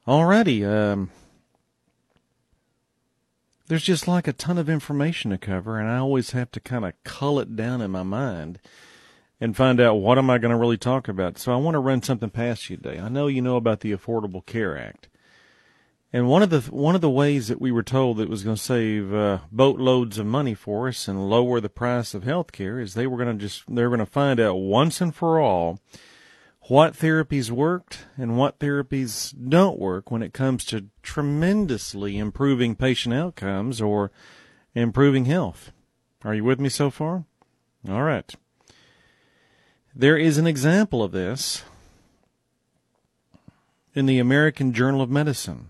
Alrighty, there's just like a ton of information to cover, and I always have to kind of cull it down in my mind and find out what am I going to really talk about. So I want to run something past you today. I know you know about the Affordable Care Act. And one of the ways that we were told that was going to save boatloads of money for us and lower the price of health care is they're going to find out once and for all what therapies worked and what therapies don't work when it comes to tremendously improving patient outcomes or improving health. Are you with me so far? All right. There is an example of this in the American Journal of Medicine.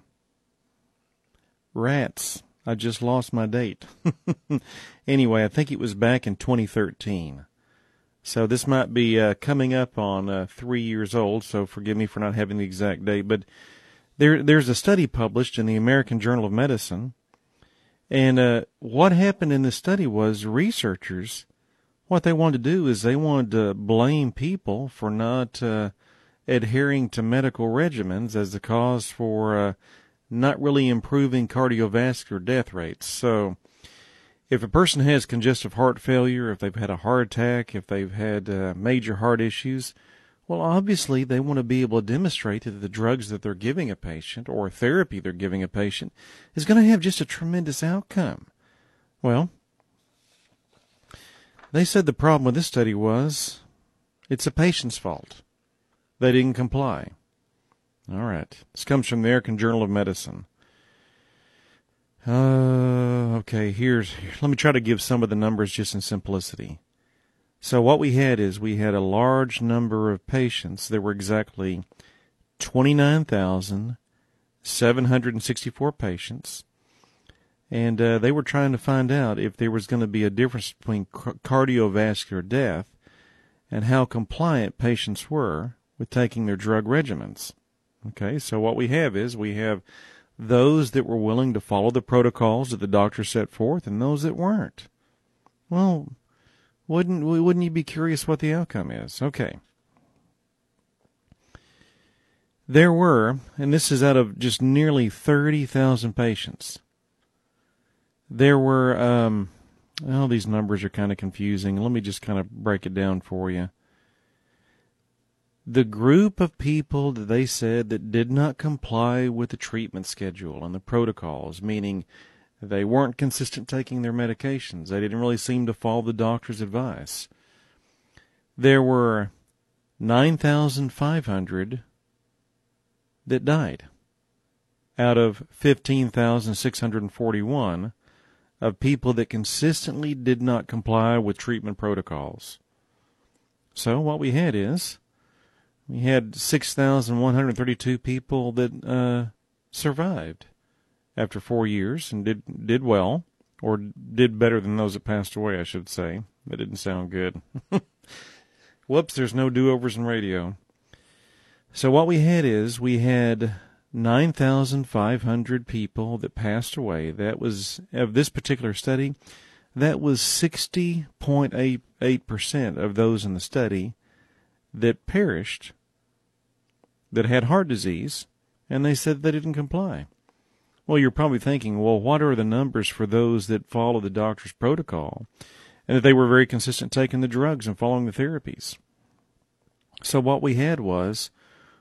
Rats. I just lost my date. Anyway, I think it was back in 2013. So this might be coming up on 3 years old, so forgive me for not having the exact date. But there's a study published in the American Journal of Medicine, and what happened in this study was researchers, what they wanted to do is they wanted to blame people for not adhering to medical regimens as the cause for not really improving cardiovascular death rates. So if a person has congestive heart failure, if they've had a heart attack, if they've had major heart issues, well, obviously they want to be able to demonstrate that the drugs that they're giving a patient or therapy they're giving a patient is going to have just a tremendous outcome. Well, they said the problem with this study was it's a patient's fault. They didn't comply. All right. This comes from the American Journal of Medicine. Okay, let me try to give some of the numbers just in simplicity. So what we had is we had a large number of patients. There were exactly 29,764 patients. And they were trying to find out if there was going to be a difference between cardiovascular death and how compliant patients were with taking their drug regimens. Okay, so what we have is we have those that were willing to follow the protocols that the doctor set forth and those that weren't. Well, wouldn't you be curious what the outcome is? Okay. There were, and this is out of just nearly 30,000 patients, there were, these numbers are kind of confusing. Let me just kind of break it down for you. The group of people that they said that did not comply with the treatment schedule and the protocols, meaning they weren't consistent taking their medications, they didn't really seem to follow the doctor's advice, there were 9,500 that died out of 15,641 of people that consistently did not comply with treatment protocols. So what we had is we had 6,132 people that survived after 4 years and did well, or did better than those that passed away, I should say. That didn't sound good. Whoops, there's no do-overs in radio. So what we had is we had 9,500 people that passed away. That was, of this particular study, that was 60.88% of those in the study that perished, that had heart disease, and they said they didn't comply. Well, you're probably thinking, well, what are the numbers for those that follow the doctor's protocol and that they were very consistent taking the drugs and following the therapies? So what we had was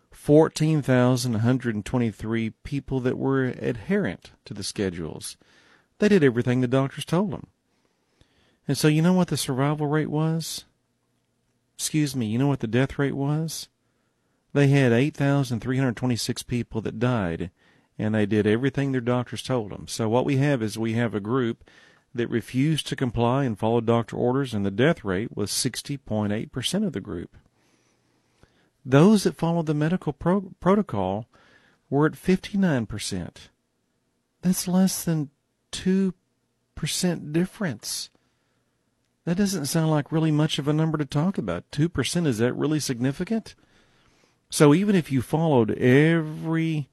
14,123 people that were adherent to the schedules. They did everything the doctors told them. And so you know what the survival rate was? You know what the death rate was? They had 8,326 people that died, and they did everything their doctors told them. So what we have is we have a group that refused to comply and follow doctor orders, and the death rate was 60.8% of the group. Those that followed the medical protocol were at 59%. That's less than 2% difference. That doesn't sound like really much of a number to talk about. 2%, is that really significant? So even if you followed every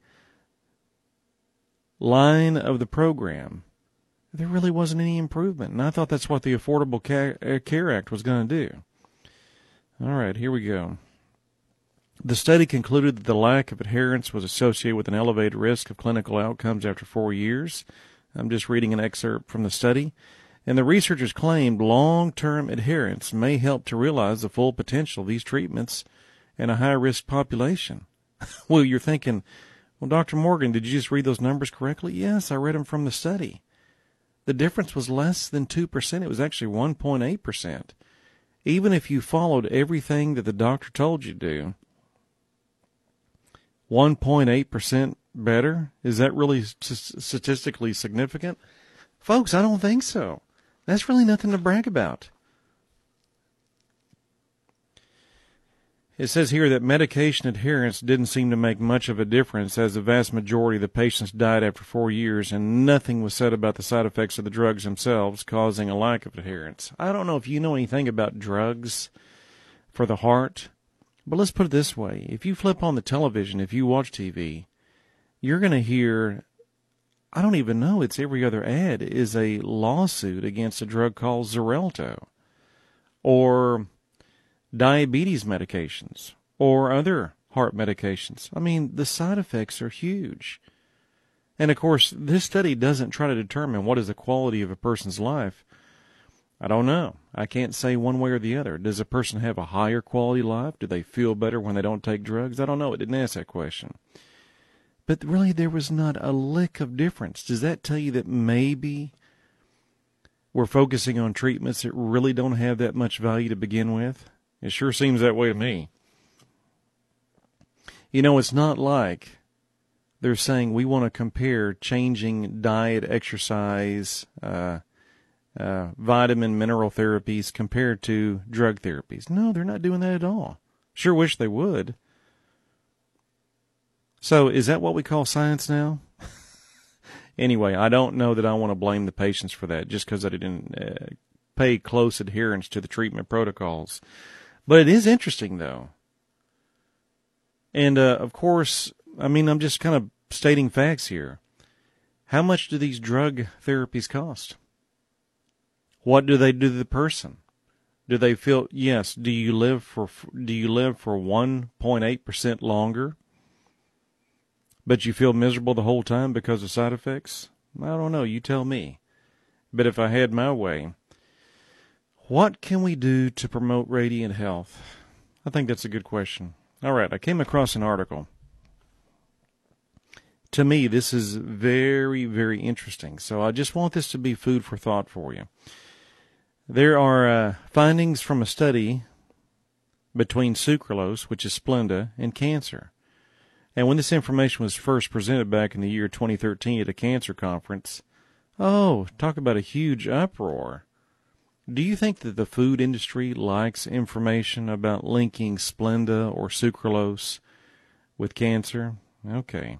line of the program, there really wasn't any improvement. And I thought that's what the Affordable Care Act was going to do. All right, here we go. The study concluded that the lack of adherence was associated with an elevated risk of clinical outcomes after 4 years. I'm just reading an excerpt from the study. And the researchers claimed long-term adherence may help to realize the full potential of these treatments in a high-risk population. Well, you're thinking, well, Dr. Morgan, did you just read those numbers correctly? Yes, I read them from the study. The difference was less than 2%. It was actually 1.8%. Even if you followed everything that the doctor told you to do, 1.8% better? Is that really statistically significant? Folks, I don't think so. That's really nothing to brag about. It says here that medication adherence didn't seem to make much of a difference, as the vast majority of the patients died after 4 years, and nothing was said about the side effects of the drugs themselves causing a lack of adherence. I don't know if you know anything about drugs for the heart, but let's put it this way. If you flip on the television, if you watch TV, you're going to hear, I don't even know, it's every other ad is a lawsuit against a drug called Xarelto, or diabetes medications, or other heart medications. I mean, the side effects are huge. And of course, this study doesn't try to determine what is the quality of a person's life. I don't know. I can't say one way or the other. Does a person have a higher quality life? Do they feel better when they don't take drugs? I don't know. It didn't ask that question. But really, there was not a lick of difference. Does that tell you that maybe we're focusing on treatments that really don't have that much value to begin with? It sure seems that way to me. You know, it's not like they're saying we want to compare changing diet, exercise, vitamin, mineral therapies compared to drug therapies. No, they're not doing that at all. Sure wish they would. So is that what we call science now? Anyway, I don't know that I want to blame the patients for that just because I didn't pay close adherence to the treatment protocols. But it is interesting, though. And, of course, I mean, I'm just kind of stating facts here. How much do these drug therapies cost? What do they do to the person? Do they feel, yes, do you live for 1.8% longer, but you feel miserable the whole time because of side effects? I don't know. You tell me. But if I had my way, what can we do to promote radiant health? I think that's a good question. All right, I came across an article. To me, this is very, very interesting. So I just want this to be food for thought for you. There are findings from a study between sucralose, which is Splenda, and cancer. And when this information was first presented back in the year 2013 at a cancer conference, talk about a huge uproar. Do you think that the food industry likes information about linking Splenda or sucralose with cancer? Okay.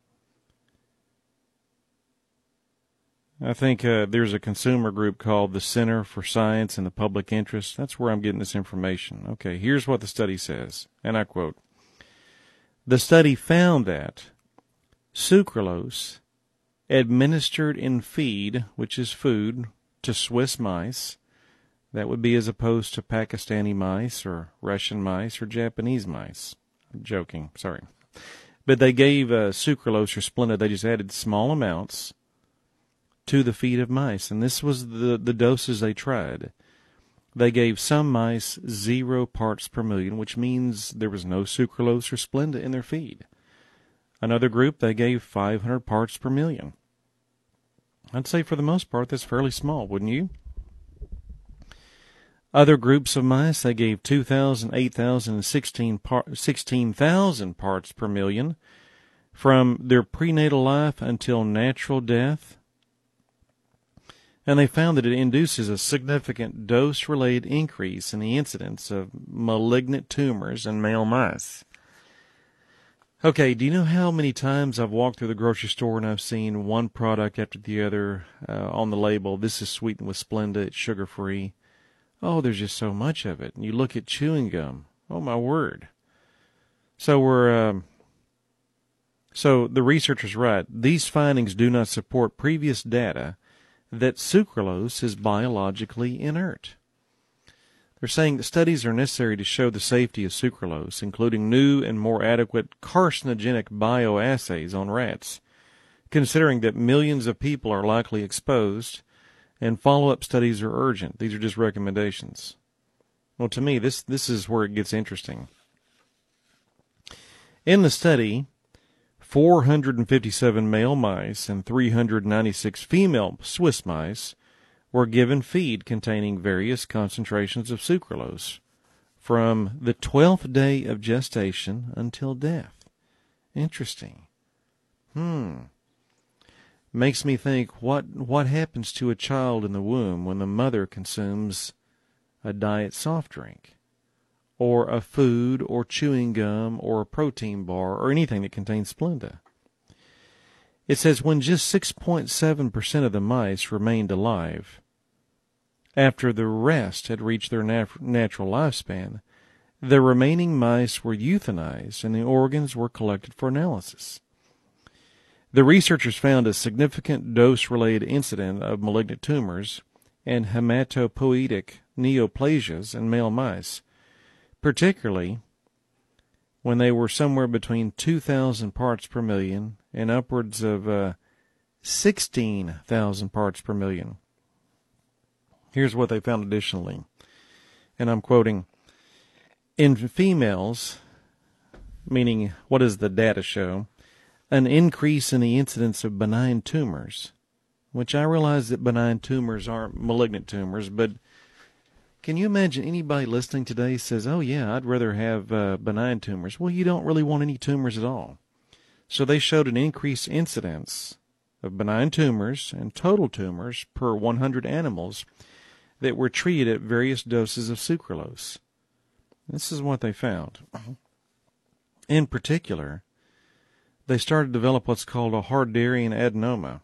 I think there's a consumer group called the Center for Science and the Public Interest. That's where I'm getting this information. Okay, here's what the study says, and I quote, "The study found that sucralose administered in feed, which is food, to Swiss mice, that would be as opposed to Pakistani mice or Russian mice or Japanese mice." I'm joking, sorry. But they gave sucralose or Splenda, they just added small amounts to the feed of mice, and this was the doses they tried. They gave some mice 0 parts per million, which means there was no sucralose or Splenda in their feed. Another group, they gave 500 parts per million. I'd say for the most part that's fairly small, wouldn't you? Other groups of mice, they gave 2,000, 8,000, and 16,000 parts per million from their prenatal life until natural death. And they found that it induces a significant dose-related increase in the incidence of malignant tumors in male mice. Okay, do you know how many times I've walked through the grocery store and I've seen one product after the other on the label, this is sweetened with Splenda, it's sugar-free. Oh, there's just so much of it. And you look at chewing gum. Oh, my word. So so the researchers write, these findings do not support previous data that sucralose is biologically inert. They're saying that studies are necessary to show the safety of sucralose, including new and more adequate carcinogenic bioassays on rats, considering that millions of people are likely exposed, and follow-up studies are urgent. These are just recommendations. Well, to me, this is where it gets interesting. In the study, 457 male mice and 396 female Swiss mice were given feed containing various concentrations of sucralose from the 12th day of gestation until death. Interesting. Makes me think, what happens to a child in the womb when the mother consumes a diet soft drink, or a food, or chewing gum, or a protein bar, or anything that contains Splenda? It says when just 6.7% of the mice remained alive after the rest had reached their natural lifespan, the remaining mice were euthanized and the organs were collected for analysis. The researchers found a significant dose-related incident of malignant tumors and hematopoietic neoplasias in male mice, particularly when they were somewhere between 2,000 parts per million and upwards of 16,000 parts per million. Here's what they found additionally, and I'm quoting, in females, meaning what does the data show, an increase in the incidence of benign tumors, which I realize that benign tumors aren't malignant tumors, but can you imagine anybody listening today says, oh yeah, I'd rather have benign tumors? Well, you don't really want any tumors at all. So they showed an increased incidence of benign tumors and total tumors per 100 animals that were treated at various doses of sucralose. This is what they found. In particular, they started to develop what's called a Harderian adenoma.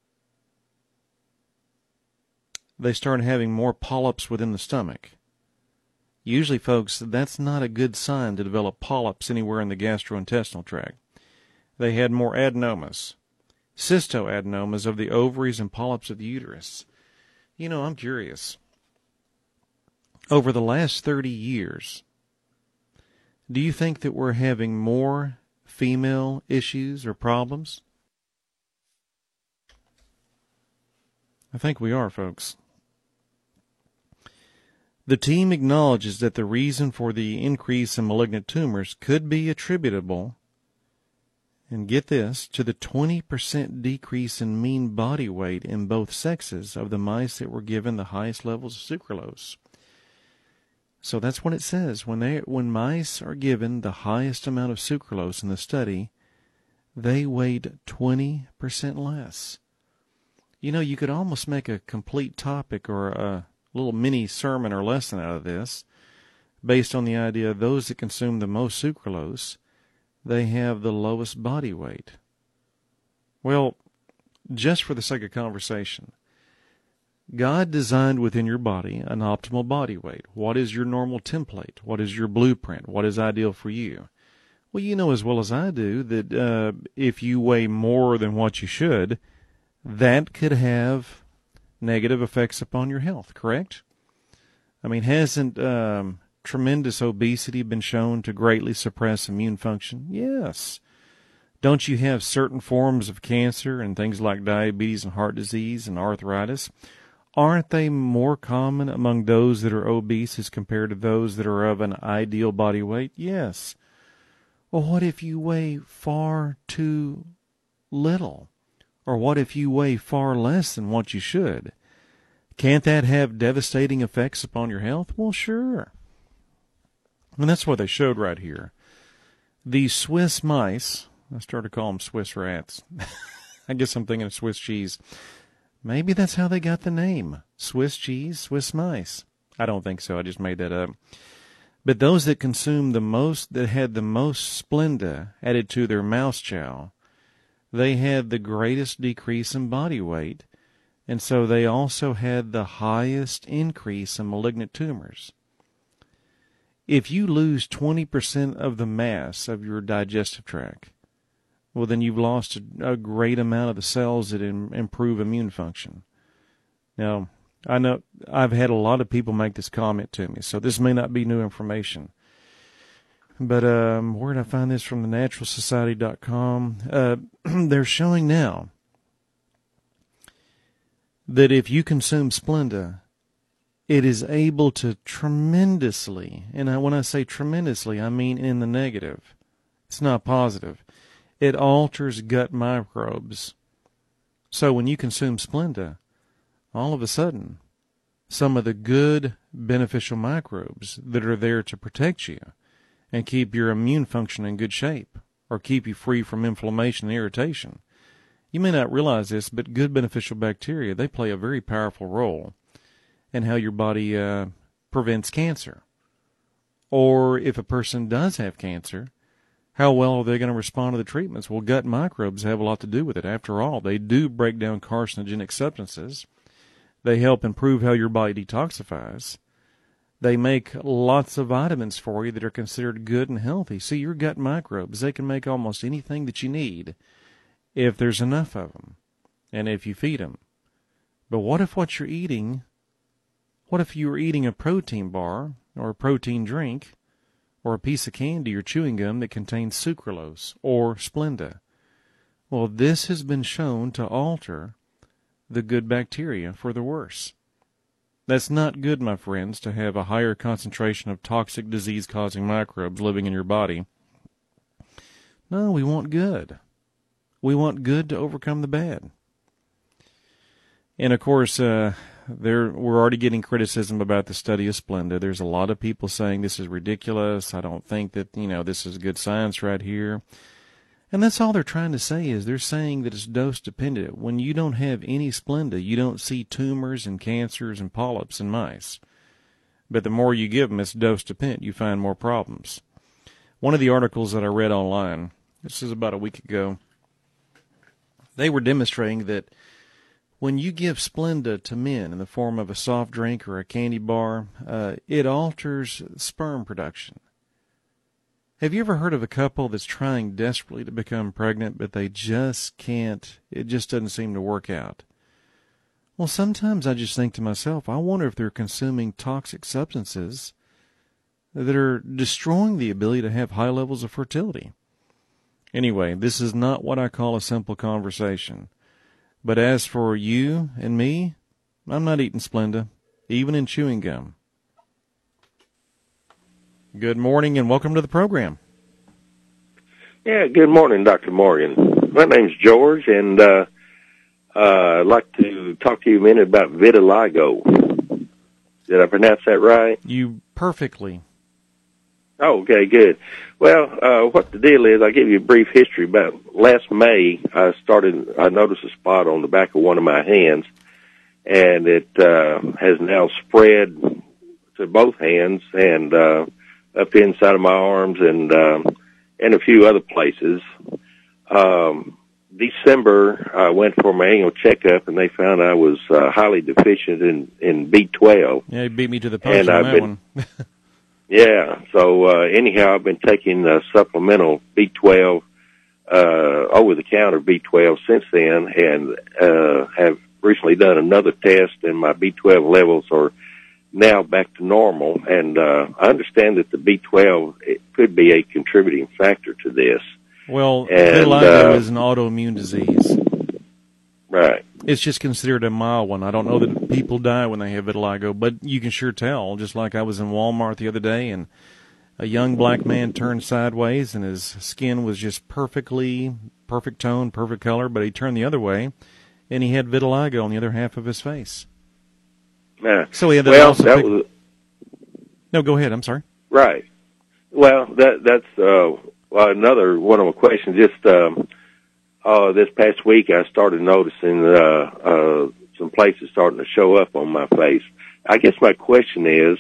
They started having more polyps within the stomach. Usually, folks, that's not a good sign to develop polyps anywhere in the gastrointestinal tract. They had more adenomas, cystoadenomas of the ovaries and polyps of the uterus. You know, I'm curious. Over the last 30 years, do you think that we're having more female issues or problems? I think we are, folks. The team acknowledges that the reason for the increase in malignant tumors could be attributable, and get this, to the 20% decrease in mean body weight in both sexes of the mice that were given the highest levels of sucralose. So that's what it says. When mice are given the highest amount of sucralose in the study, they weighed 20% less. You know, you could almost make a complete topic or a little mini sermon or lesson out of this, based on the idea of those that consume the most sucralose, they have the lowest body weight. Well, just for the sake of conversation, God designed within your body an optimal body weight. What is your normal template? What is your blueprint? What is ideal for you? Well, you know as well as I do that if you weigh more than what you should, that could have negative effects upon your health, correct? I mean, hasn't tremendous obesity been shown to greatly suppress immune function? Yes. Don't you have certain forms of cancer and things like diabetes and heart disease and arthritis? Aren't they more common among those that are obese as compared to those that are of an ideal body weight? Yes. Well, what if you weigh far too little? Or what if you weigh far less than what you should? Can't that have devastating effects upon your health? Well, sure. And that's what they showed right here. The Swiss mice, I started to call them Swiss rats. I guess I'm thinking of Swiss cheese. Maybe that's how they got the name. Swiss cheese, Swiss mice. I don't think so. I just made that up. But those that consumed the most, that had the most Splenda added to their mouse chow, they had the greatest decrease in body weight, and so they also had the highest increase in malignant tumors. If you lose 20% of the mass of your digestive tract, well, then you've lost a great amount of the cells that improve immune function. Now, I know I've had a lot of people make this comment to me, so this may not be new information. But where did I find this? From the naturalsociety.com. They're showing now that if you consume Splenda, it is able to tremendously, and when I say tremendously, I mean in the negative. It's not positive. It alters gut microbes. So when you consume Splenda, all of a sudden, some of the good beneficial microbes that are there to protect you and keep your immune function in good shape, or keep you free from inflammation and irritation. You may not realize this, but good beneficial bacteria, they play a very powerful role in how your body prevents cancer. Or if a person does have cancer, how well are they going to respond to the treatments? Well, gut microbes have a lot to do with it. After all, they do break down carcinogenic substances. They help improve how your body detoxifies. They make lots of vitamins for you that are considered good and healthy. See, your gut microbes, they can make almost anything that you need if there's enough of them and if you feed them. But what if what you're eating, what if you were eating a protein bar or a protein drink or a piece of candy or chewing gum that contains sucralose or Splenda? Well, this has been shown to alter the good bacteria for the worse. That's not good, my friends, to have a higher concentration of toxic disease-causing microbes living in your body. No, we want good. We want good to overcome the bad. And, of course, we're already getting criticism about the study of Splenda. There's a lot of people saying this is ridiculous. I don't think that, this is good science right here. And that's all they're trying to say, is they're saying that it's dose dependent. When you don't have any Splenda, you don't see tumors and cancers and polyps in mice. But the more you give them, it's dose dependent. You find more problems. One of the articles that I read online, this is about a week ago, they were demonstrating that when you give Splenda to men in the form of a soft drink or a candy bar, it alters sperm production. Have you ever heard of a couple that's trying desperately to become pregnant, but they just can't? It just doesn't seem to work out. Well, sometimes I just think to myself, I wonder if they're consuming toxic substances that are destroying the ability to have high levels of fertility. Anyway, this is not what I call a simple conversation. But as for you and me, I'm not eating Splenda, even in chewing gum. Good morning and welcome to the program. Yeah, good morning, Dr. Morgan. My name's George, and I'd like to talk to you a minute about vitiligo. Did I pronounce that right? You perfectly. Oh, okay, good. Well, what the deal is, I'll give you a brief history. About last May, I noticed a spot on the back of one of my hands, and it has now spread to both hands and up the inside of my arms and a few other places. December, I went for my annual checkup, and they found I was highly deficient in B12. Yeah, you beat me to the punch on that one. Yeah, so anyhow, I've been taking supplemental B12, over-the-counter B12 since then, and have recently done another test, and my B12 levels are now back to normal. And I understand that the B12 it could be a contributing factor to this. Well, vitiligo is an autoimmune disease. Right. It's just considered a mild one. I don't know that people die when they have vitiligo, but you can sure tell. Just like I was in Walmart the other day, and a young black man turned sideways, and his skin was just perfect tone, perfect color, but he turned the other way, and he had vitiligo on the other half of his face. So he had that No, go ahead. I'm sorry. Right. Well, that's another one of my questions. Just this past week, I started noticing some places starting to show up on my face. I guess my question is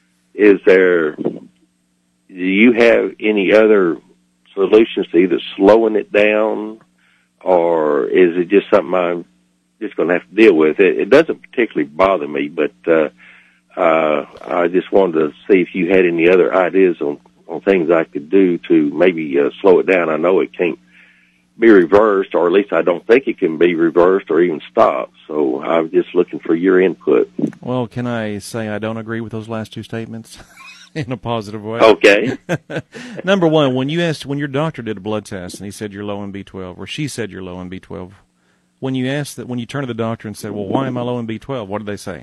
do you have any other solutions to either slowing it down, or is it just something I'm just going to have to deal with? It doesn't particularly bother me, but I just wanted to see if you had any other ideas on things I could do to maybe slow it down. I know it can't be reversed, or at least I don't think it can be reversed or even stopped. So I'm just looking for your input. Well, can I say I don't agree with those last two statements in a positive way? Okay. Number one, when your doctor did a blood test and he said you're low in B12, or she said you're low in B12, when you turned to the doctor and said, well, why am I low in B12, what did they say?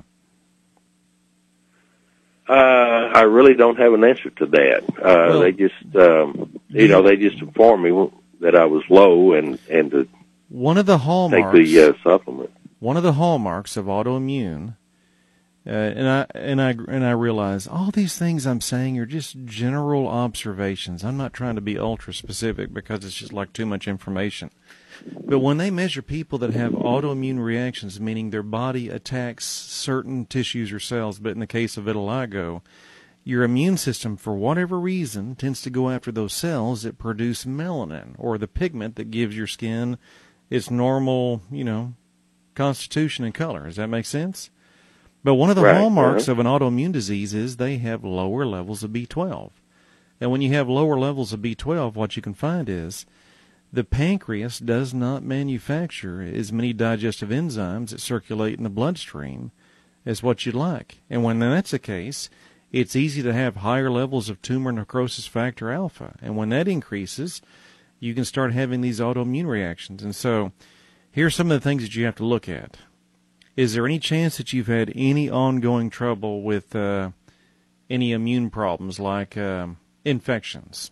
I really don't have an answer to that. They just, they just informed me that I was low and to one of the hallmarks, take the supplement. One of the hallmarks of autoimmune, and I realize all these things I'm saying are just general observations. I'm not trying to be ultra specific because it's just like too much information. But when they measure people that have autoimmune reactions, meaning their body attacks certain tissues or cells, but in the case of vitiligo, your immune system, for whatever reason, tends to go after those cells that produce melanin, or the pigment that gives your skin its normal, constitution and color. Does that make sense? But one of the hallmarks of an autoimmune disease is they have lower levels of B12. And when you have lower levels of B12, what you can find is the pancreas does not manufacture as many digestive enzymes that circulate in the bloodstream as what you'd like. And when that's the case, it's easy to have higher levels of tumor necrosis factor alpha. And when that increases, you can start having these autoimmune reactions. And so here's some of the things that you have to look at. Is there any chance that you've had any ongoing trouble with any immune problems like infections?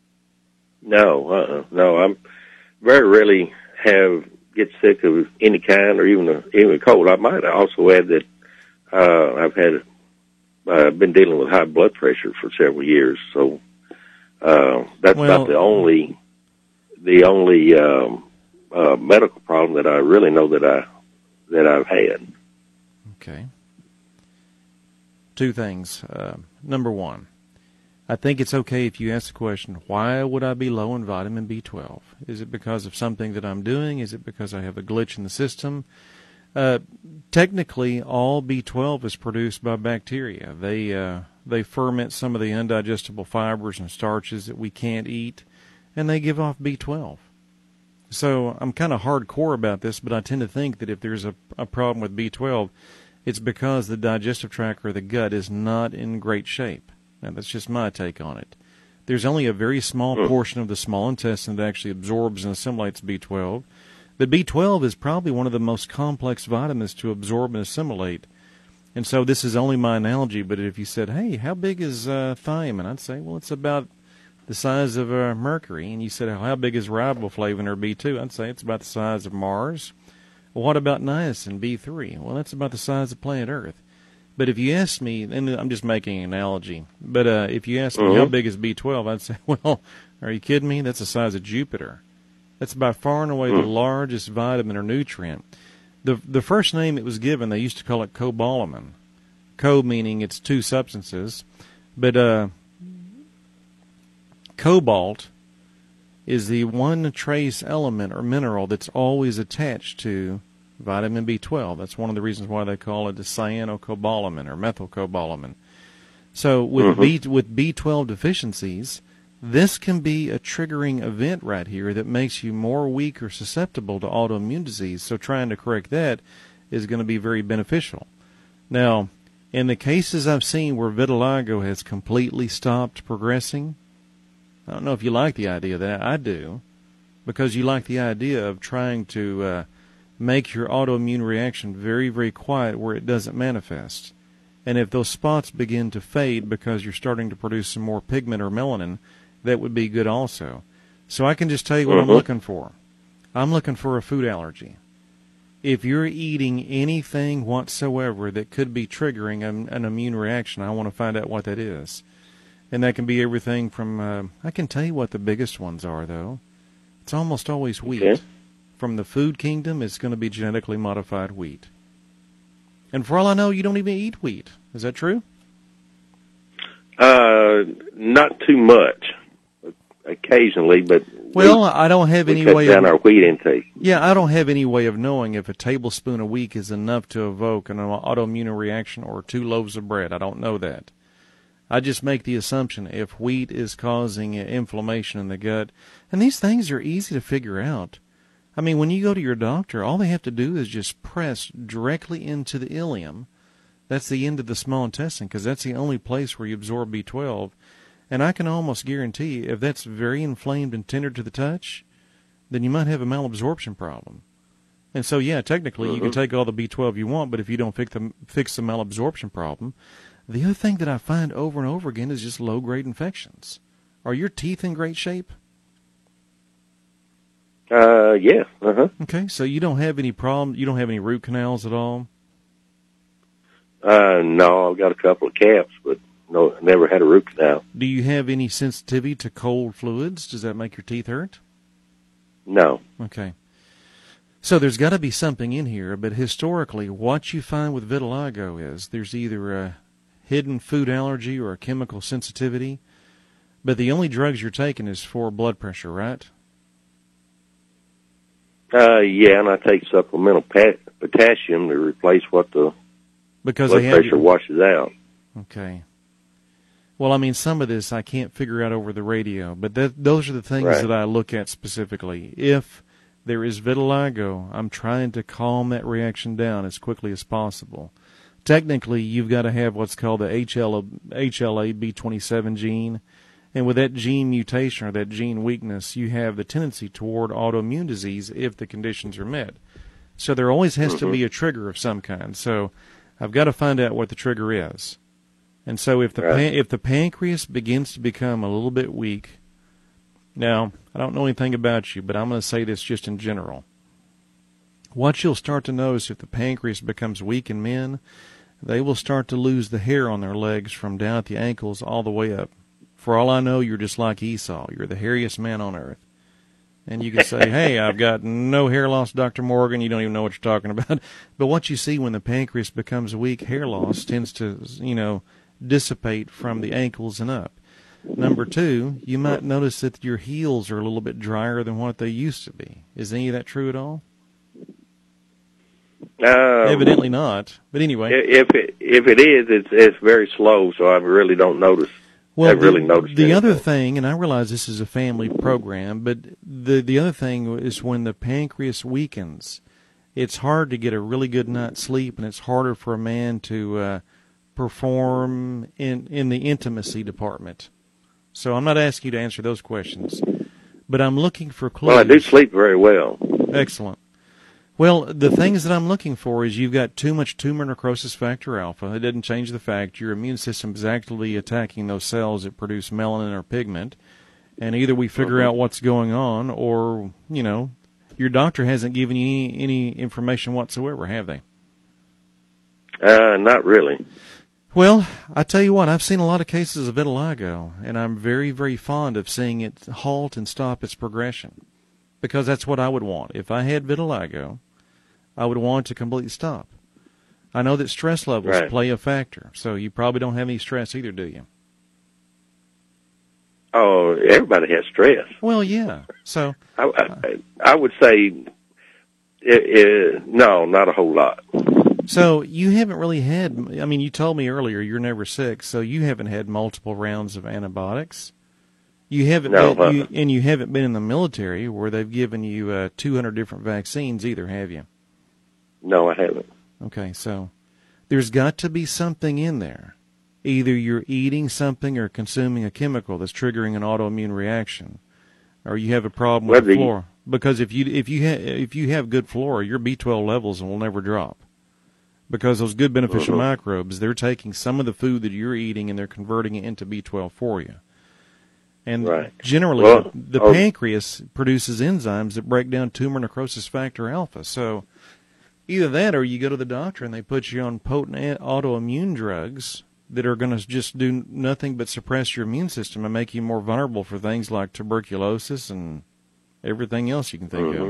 No. I'm very rarely get sick of any kind, or even a cold. I might also add that I've been dealing with high blood pressure for several years, so that's about the only medical problem that I really know that I've had. Okay. Two things. Number one, I think it's okay if you ask the question, why would I be low in vitamin B12? Is it because of something that I'm doing? Is it because I have a glitch in the system? Technically, all B12 is produced by bacteria. They ferment some of the undigestible fibers and starches that we can't eat, and they give off B12. So I'm kind of hardcore about this, but I tend to think that if there's a problem with B12, it's because the digestive tract or the gut is not in great shape. Now, that's just my take on it. There's only a very small portion of the small intestine that actually absorbs and assimilates B12. But B12 is probably one of the most complex vitamins to absorb and assimilate. And so this is only my analogy, but if you said, hey, how big is thiamine? I'd say, well, it's about the size of Mercury. And you said, how big is riboflavin or B2? I'd say it's about the size of Mars. Well, what about niacin, B3? Well, that's about the size of planet Earth. But if you ask me, and I'm just making an analogy, but if you ask me how big is B12, I'd say, well, are you kidding me? That's the size of Jupiter. That's by far and away the largest vitamin or nutrient. The first name it was given, they used to call it cobalamin. Co meaning it's two substances, but cobalt is the one trace element or mineral that's always attached to vitamin B12. That's one of the reasons why they call it the cyanocobalamin or methylcobalamin. So with B12 deficiencies, this can be a triggering event right here that makes you more weak or susceptible to autoimmune disease. So trying to correct that is going to be very beneficial. Now, in the cases I've seen where vitiligo has completely stopped progressing, I don't know if you like the idea of that. I do, because you like the idea of trying to make your autoimmune reaction very, very quiet where it doesn't manifest. And if those spots begin to fade because you're starting to produce some more pigment or melanin, that would be good also. So I can just tell you what I'm looking for. I'm looking for a food allergy. If you're eating anything whatsoever that could be triggering an immune reaction, I want to find out what that is. And that can be everything from, I can tell you what the biggest ones are, though. It's almost always wheat. Okay. From the food kingdom, it's going to be genetically modified wheat. And for all I know, you don't even eat wheat. Is that true? Not too much. Occasionally, but I don't have any way down our wheat intake. Yeah, I don't have any way of knowing if a tablespoon a week is enough to evoke an autoimmune reaction or 2 loaves of bread. I don't know that. I just make the assumption if wheat is causing inflammation in the gut, and these things are easy to figure out. I mean, when you go to your doctor, all they have to do is just press directly into the ileum. That's the end of the small intestine, because that's the only place where you absorb B12. And I can almost guarantee if that's very inflamed and tender to the touch, then you might have a malabsorption problem. And so, yeah, technically you can take all the B12 you want, but if you don't fix the malabsorption problem, the other thing that I find over and over again is just low-grade infections. Are your teeth in great shape? Yeah. Okay, so you don't have any problem. You don't have any root canals at all? No, I've got a couple of caps, but no, never had a root canal. Do you have any sensitivity to cold fluids? Does that make your teeth hurt? No. Okay. So there's got to be something in here, but historically, what you find with vitiligo is there's either a hidden food allergy or a chemical sensitivity, but the only drugs you're taking is for blood pressure, right? Yeah, and I take supplemental potassium to replace what the blood pressure washes out. Okay. Well, I mean, some of this I can't figure out over the radio, but those are the things that I look at specifically. If there is vitiligo, I'm trying to calm that reaction down as quickly as possible. Technically, you've got to have what's called the HLA-B27 gene, and with that gene mutation or that gene weakness, you have the tendency toward autoimmune disease if the conditions are met. So there always has to be a trigger of some kind. So I've got to find out what the trigger is. And so if the pancreas begins to become a little bit weak, now, I don't know anything about you, but I'm going to say this just in general. What you'll start to notice if the pancreas becomes weak in men, they will start to lose the hair on their legs from down at the ankles all the way up. For all I know, you're just like Esau. You're the hairiest man on earth. And you can say, hey, I've got no hair loss, Dr. Morgan. You don't even know what you're talking about. But what you see when the pancreas becomes weak, hair loss tends to, dissipate from the ankles and up. Number two, you might notice that your heels are a little bit drier than what they used to be. Is any of that true at all? Evidently not. But anyway, if it is, it's very slow, so I really don't notice. Well, the other thing, and I realize this is a family program, but the other thing is when the pancreas weakens, it's hard to get a really good night's sleep, and it's harder for a man to perform in the intimacy department. So I'm not asking you to answer those questions, but I'm looking for clues. Well, I do sleep very well. Excellent. Well, the things that I'm looking for is you've got too much tumor necrosis factor alpha. It doesn't change the fact your immune system is actively attacking those cells that produce melanin or pigment, and either we figure out what's going on or, your doctor hasn't given you any information whatsoever, have they? Not really. Well, I tell you what, I've seen a lot of cases of vitiligo, and I'm very, very fond of seeing it halt and stop its progression, because that's what I would want. If I had vitiligo, I would want it to completely stop. I know that stress levels play a factor, so you probably don't have any stress either, do you? Oh, everybody has stress. Well, yeah. So I would say no, not a whole lot. So you haven't really had, you told me earlier you're never sick, so you haven't had multiple rounds of antibiotics. You haven't and you haven't been in the military where they've given you 200 different vaccines either, have you? No, I haven't. Okay, so there's got to be something in there. Either you're eating something or consuming a chemical that's triggering an autoimmune reaction, or you have a problem with the flora. Because if you have good flora, your B12 levels will never drop. Because those good beneficial microbes, they're taking some of the food that you're eating and they're converting it into B12 for you. And generally, the pancreas produces enzymes that break down tumor necrosis factor alpha. So either that or you go to the doctor and they put you on potent autoimmune drugs that are going to just do nothing but suppress your immune system and make you more vulnerable for things like tuberculosis and everything else you can think of.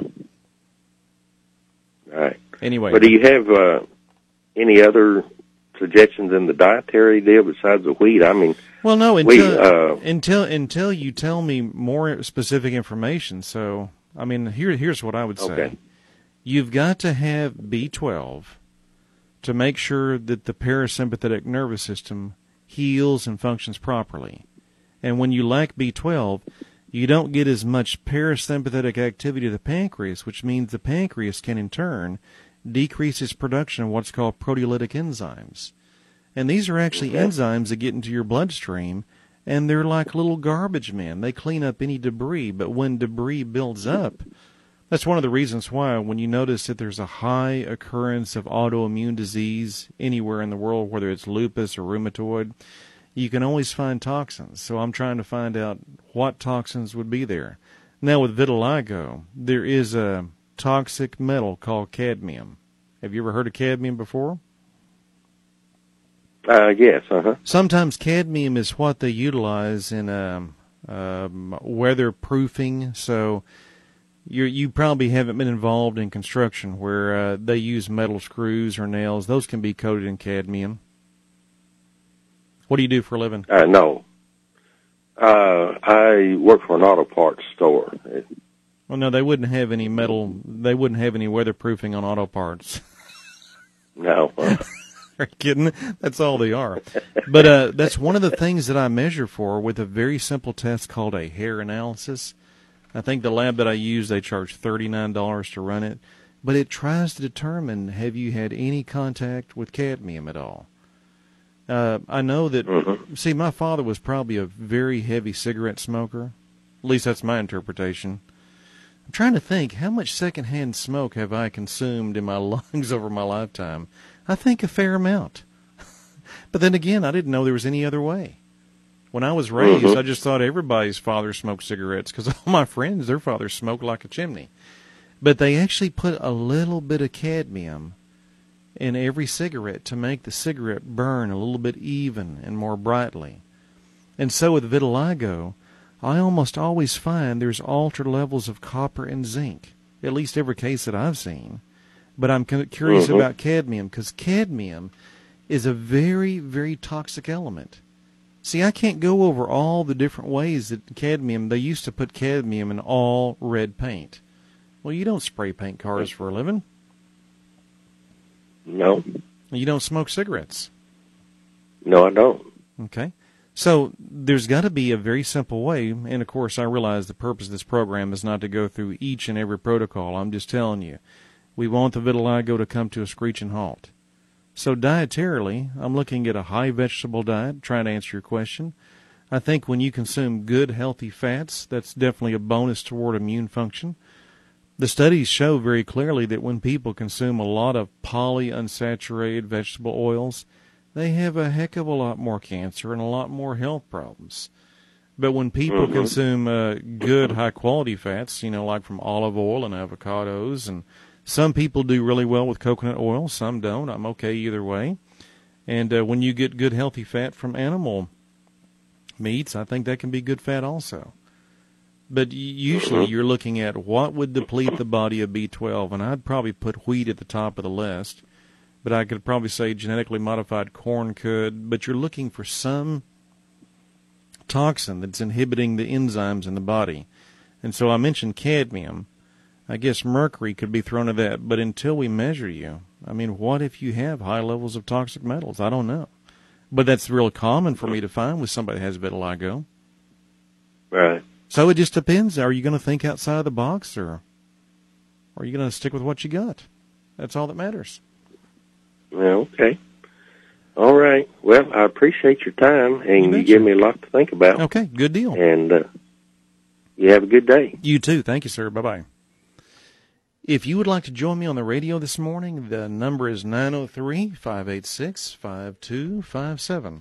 All right. Anyway. But do you have any other suggestions in the dietary deal besides the wheat? Well, no, until you tell me more specific information. So, here's what I would say. Okay. You've got to have B12 to make sure that the parasympathetic nervous system heals and functions properly. And when you lack B12, you don't get as much parasympathetic activity to the pancreas, which means the pancreas can in turn decrease its production of what's called proteolytic enzymes. And these are actually enzymes that get into your bloodstream, and they're like little garbage men. They clean up any debris, but when debris builds up, that's one of the reasons why when you notice that there's a high occurrence of autoimmune disease anywhere in the world, whether it's lupus or rheumatoid, you can always find toxins. So I'm trying to find out what toxins would be there. Now with vitiligo, there is a toxic metal called cadmium. Have you ever heard of cadmium before? Yes. Sometimes cadmium is what they utilize in weatherproofing. So you probably haven't been involved in construction where they use metal screws or nails. Those can be coated in cadmium. What do you do for a living? No. I work for an auto parts store. Well, no, they wouldn't have any metal. They wouldn't have any weatherproofing on auto parts. No. Are you kidding? That's all they are. But that's one of the things that I measure for with a very simple test called a hair analysis. I think the lab that I use, they charge $39 to run it. But it tries to determine, have you had any contact with cadmium at all? I know that, see, my father was probably a very heavy cigarette smoker. At least that's my interpretation. I'm trying to think, how much secondhand smoke have I consumed in my lungs over my lifetime? I think a fair amount. But then again, I didn't know there was any other way. When I was raised, I just thought everybody's father smoked cigarettes because all my friends, their fathers smoked like a chimney. But they actually put a little bit of cadmium in every cigarette to make the cigarette burn a little bit even and more brightly. And so with vitiligo, I almost always find there's altered levels of copper and zinc, at least every case that I've seen. But I'm curious about cadmium because cadmium is a very, very toxic element. See, I can't go over all the different ways that cadmium, they used to put cadmium in all red paint. Well, you don't spray paint cars for a living. No. You don't smoke cigarettes. No, I don't. Okay. So there's got to be a very simple way, and of course I realize the purpose of this program is not to go through each and every protocol. I'm just telling you, we want the vitiligo to come to a screeching halt. So dietarily, I'm looking at a high vegetable diet, trying to answer your question. I think when you consume good, healthy fats, that's definitely a bonus toward immune function. The studies show very clearly that when people consume a lot of polyunsaturated vegetable oils, they have a heck of a lot more cancer and a lot more health problems. But when people consume good, high-quality fats, you know, like from olive oil and avocados, and some people do really well with coconut oil, some don't. I'm okay either way. And when you get good, healthy fat from animal meats, I think that can be good fat also. But usually you're looking at what would deplete the body of B12, and I'd probably put wheat at the top of the list. But I could probably say genetically modified corn could. But you're looking for some toxin that's inhibiting the enzymes in the body. And so I mentioned cadmium. I guess mercury could be thrown at that. But until we measure you, I mean, what if you have high levels of toxic metals? I don't know. But that's real common for me to find with somebody that has vitiligo. Right. So it just depends. Are you going to think outside of the box, or are you going to stick with what you got? That's all that matters. Well, okay. All right. Well, I appreciate your time, and you give me a lot to think about. Okay, good deal. And you have a good day. You too. Thank you, sir. Bye-bye. If you would like to join me on the radio this morning, the number is 903-586-5257.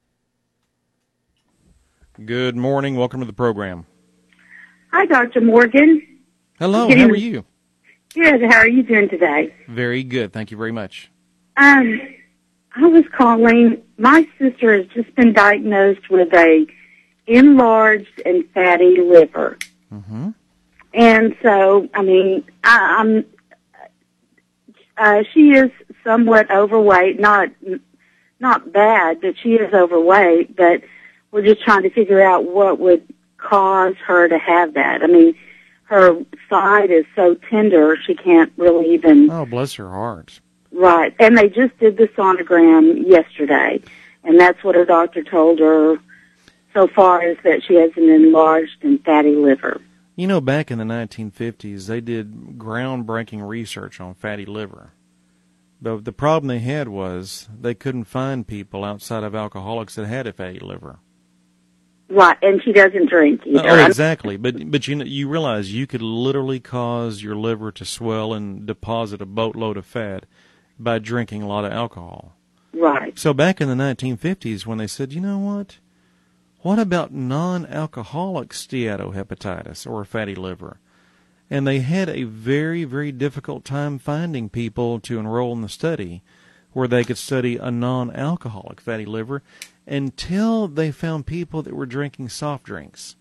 Good morning. Welcome to the program. Hi, Dr. Morgan. Hello. How are you? Good. How are you doing today? Very good. Thank you very much. I was calling. My sister has just been diagnosed with a enlarged and fatty liver. Mm-hmm. And so, I mean, she is somewhat overweight, not bad, but she is overweight, but we're just trying to figure out what would cause her to have that. I mean, her side is so tender, she can't really even... Oh, bless her heart. Right. And they just did the sonogram yesterday. And that's what her doctor told her so far, is that she has an enlarged and fatty liver. You know, back in the 1950s, they did groundbreaking research on fatty liver. But the problem they had was they couldn't find people outside of alcoholics that had a fatty liver. Right, and she doesn't drink either. Oh, exactly. But you realize you could literally cause your liver to swell and deposit a boatload of fat by drinking a lot of alcohol. Right. So back in the 1950s, when they said, you know what about non-alcoholic steatohepatitis or fatty liver? And they had a very, very difficult time finding people to enroll in the study where they could study a non-alcoholic fatty liver until they found people that were drinking soft drinks.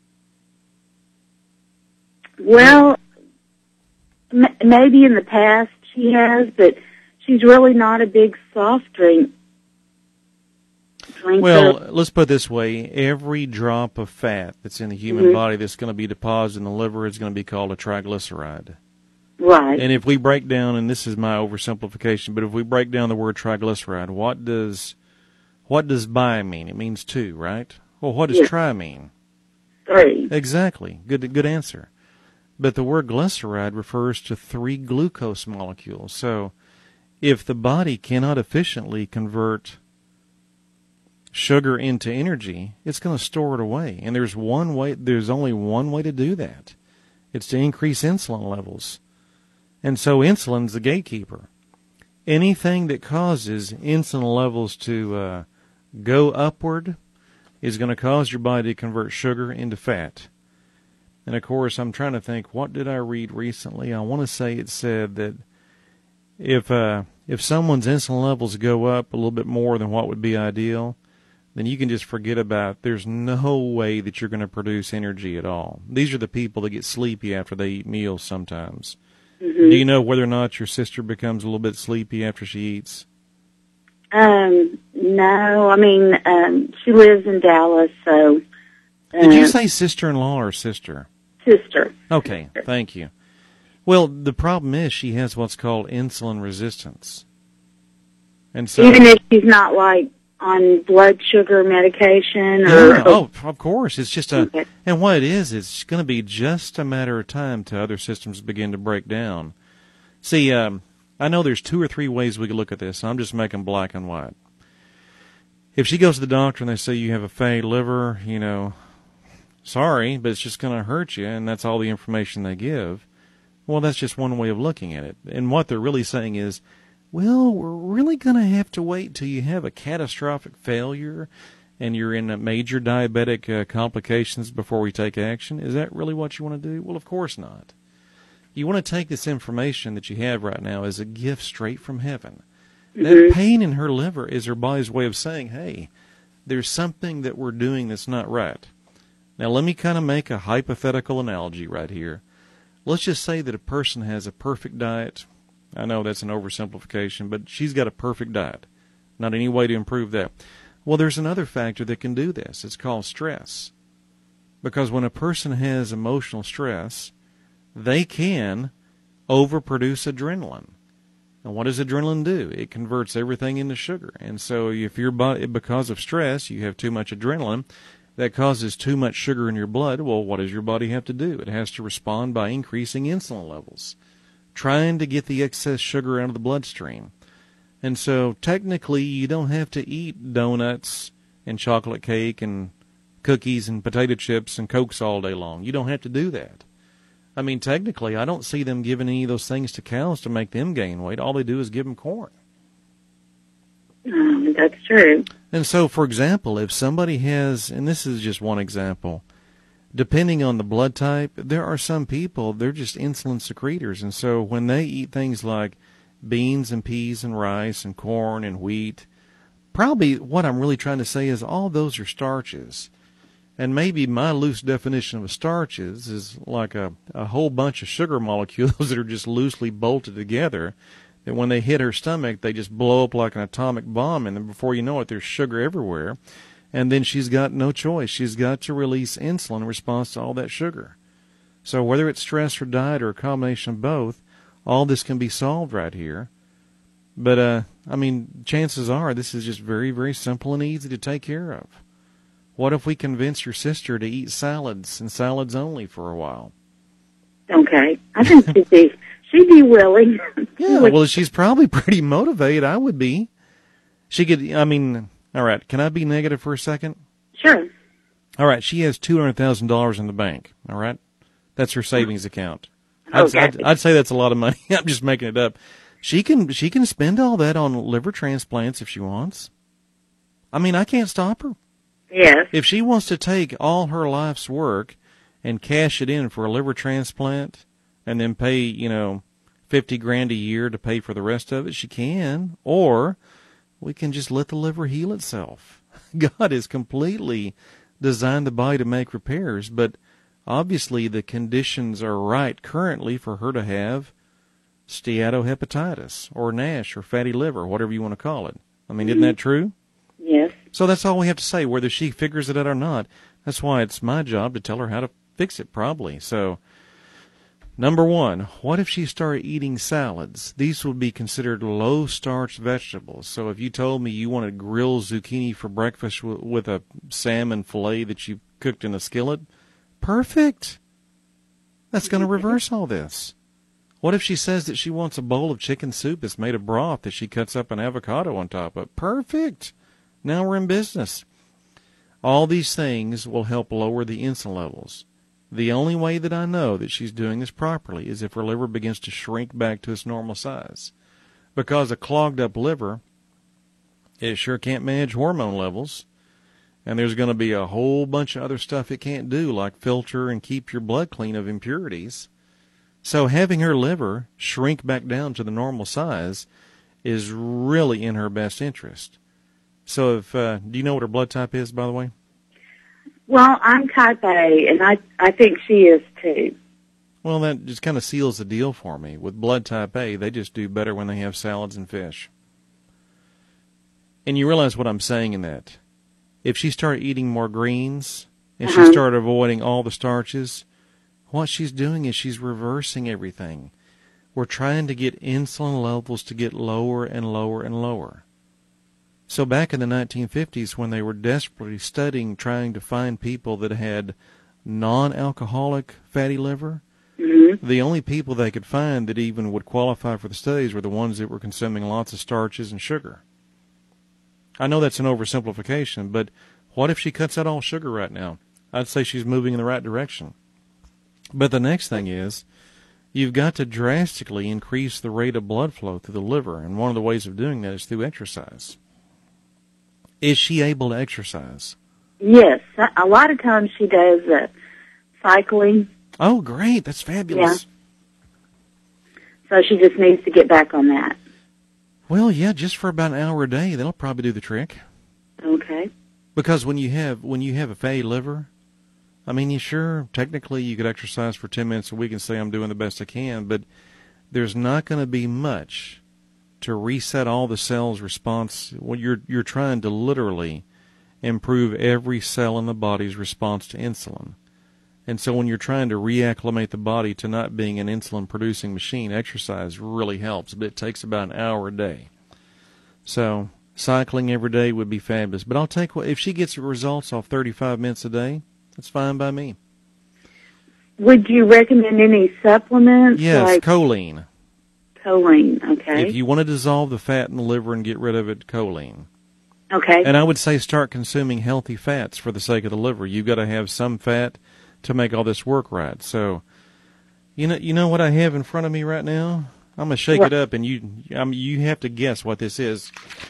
Well, maybe in the past she has, but she's really not a big soft drink drinker. Well, let's put it this way. Every drop of fat that's in the human body that's going to be deposited in the liver is going to be called a triglyceride. Right. And if we break down, and this is my oversimplification, but if we break down the word triglyceride, what does bi mean? It means 2, right? Well, what does tri mean? 3. Exactly. Good answer. But the word glyceride refers to 3 glucose molecules. So if the body cannot efficiently convert sugar into energy, it's going to store it away. And there's only one way to do that. It's to increase insulin levels. And so insulin's the gatekeeper. Anything that causes insulin levels to go upward is going to cause your body to convert sugar into fat. And of course, I'm trying to think, what did I read recently? I want to say it said that if someone's insulin levels go up a little bit more than what would be ideal, then you can just forget about it. There's no way that you're going to produce energy at all. These are the people that get sleepy after they eat meals sometimes. Mm-hmm. Do you know whether or not your sister becomes a little bit sleepy after she eats? No. I mean, she lives in Dallas, so... Did you say sister-in-law or sister? Sister. Okay, thank you. Well, the problem is she has what's called insulin resistance. And so, even if she's not, like, on blood sugar medication? Yeah, of course. It's just okay. And what it is, it's going to be just a matter of time till other systems begin to break down. See, I know there's 2 or 3 ways we could look at this. I'm just making black and white. If she goes to the doctor and they say you have a fatty liver, sorry, but it's just going to hurt you, and that's all the information they give. Well, that's just one way of looking at it. And what they're really saying is, well, we're really going to have to wait till you have a catastrophic failure and you're in major diabetic complications before we take action. Is that really what you want to do? Well, of course not. You want to take this information that you have right now as a gift straight from heaven. That pain in her liver is her body's way of saying, hey, there's something that we're doing that's not right. Now, let me kind of make a hypothetical analogy right here. Let's just say that a person has a perfect diet. I know that's an oversimplification, but she's got a perfect diet. Not any way to improve that. Well, there's another factor that can do this. It's called stress. Because when a person has emotional stress, they can overproduce adrenaline. And what does adrenaline do? It converts everything into sugar. And so if your body, because of stress, you have too much adrenaline, that causes too much sugar in your blood. Well, what does your body have to do? It has to respond by increasing insulin levels, trying to get the excess sugar out of the bloodstream. And so technically you don't have to eat donuts and chocolate cake and cookies and potato chips and Cokes all day long. You don't have to do that. I mean, technically, I don't see them giving any of those things to cows to make them gain weight. All they do is give them corn. That's true. And so, for example, if somebody has, and this is just one example, depending on the blood type, there are some people, they're just insulin secretors. And so when they eat things like beans and peas and rice and corn and wheat, probably what I'm really trying to say is all those are starches. And maybe my loose definition of a starch is like a whole bunch of sugar molecules that are just loosely bolted together, that when they hit her stomach, they just blow up like an atomic bomb, and then before you know it, there's sugar everywhere. And then she's got no choice. She's got to release insulin in response to all that sugar. So whether it's stress or diet or a combination of both, all this can be solved right here. But, I mean, chances are this is just very, very simple and easy to take care of. What if we convince your sister to eat salads and salads only for a while? Okay. I think she'd be willing. Yeah, well, she's probably pretty motivated. I would be. She could, I mean, all right, can I be negative for a second? Sure. All right, she has $200,000 in the bank, all right? That's her savings account. Okay. I'd say that's a lot of money. I'm just making it up. She can spend all that on liver transplants if she wants. I mean, I can't stop her. Yes. If she wants to take all her life's work and cash it in for a liver transplant and then pay, $50,000 a year to pay for the rest of it, she can. Or we can just let the liver heal itself. God has completely designed the body to make repairs, but obviously the conditions are right currently for her to have steatohepatitis or NASH or fatty liver, whatever you want to call it. I mean, isn't that true? Yes. So that's all we have to say, whether she figures it out or not. That's why it's my job to tell her how to fix it probably. So, number one, what if she started eating salads? These would be considered low-starch vegetables. So if you told me you wanted grilled zucchini for breakfast with a salmon fillet that you cooked in a skillet, perfect. That's going to reverse all this. What if she says that she wants a bowl of chicken soup that's made of broth that she cuts up an avocado on top of? Perfect. Now we're in business. All these things will help lower the insulin levels. The only way that I know that she's doing this properly is if her liver begins to shrink back to its normal size. Because a clogged up liver, it sure can't manage hormone levels. And there's going to be a whole bunch of other stuff it can't do, like filter and keep your blood clean of impurities. So having her liver shrink back down to the normal size is really in her best interest. So if do you know what her blood type is, by the way? Well, I'm type A, and I think she is too. Well, that just kind of seals the deal for me. With blood type A, they just do better when they have salads and fish. And you realize what I'm saying in that. If she started eating more greens, and she started avoiding all the starches, what she's doing is she's reversing everything. We're trying to get insulin levels to get lower and lower and lower. So back in the 1950s, when they were desperately studying, trying to find people that had non-alcoholic fatty liver, the only people they could find that even would qualify for the studies were the ones that were consuming lots of starches and sugar. I know that's an oversimplification, but what if she cuts out all sugar right now? I'd say she's moving in the right direction. But the next thing is, you've got to drastically increase the rate of blood flow through the liver, and one of the ways of doing that is through exercise. Is she able to exercise? Yes. A lot of times she does cycling. Oh, great. That's fabulous. Yeah. So she just needs to get back on that. Well, yeah, just for about an hour a day, that'll probably do the trick. Okay. Because when you have a fatty liver, I mean, technically you could exercise for 10 minutes a week and say I'm doing the best I can, but there's not going to be much to reset all the cells' response. Well, you're trying to literally improve every cell in the body's response to insulin. And so when you're trying to reacclimate the body to not being an insulin-producing machine, exercise really helps, but it takes about an hour a day. So cycling every day would be fabulous. But I'll take if she gets results off 35 minutes a day, that's fine by me. Would you recommend any supplements? Yes, like choline. Choline, okay. If you want to dissolve the fat in the liver and get rid of it, choline. Okay. And I would say start consuming healthy fats for the sake of the liver. You've got to have some fat to make all this work right. So, you know what I have in front of me right now? I'm gonna shake it up, and you have to guess what this is.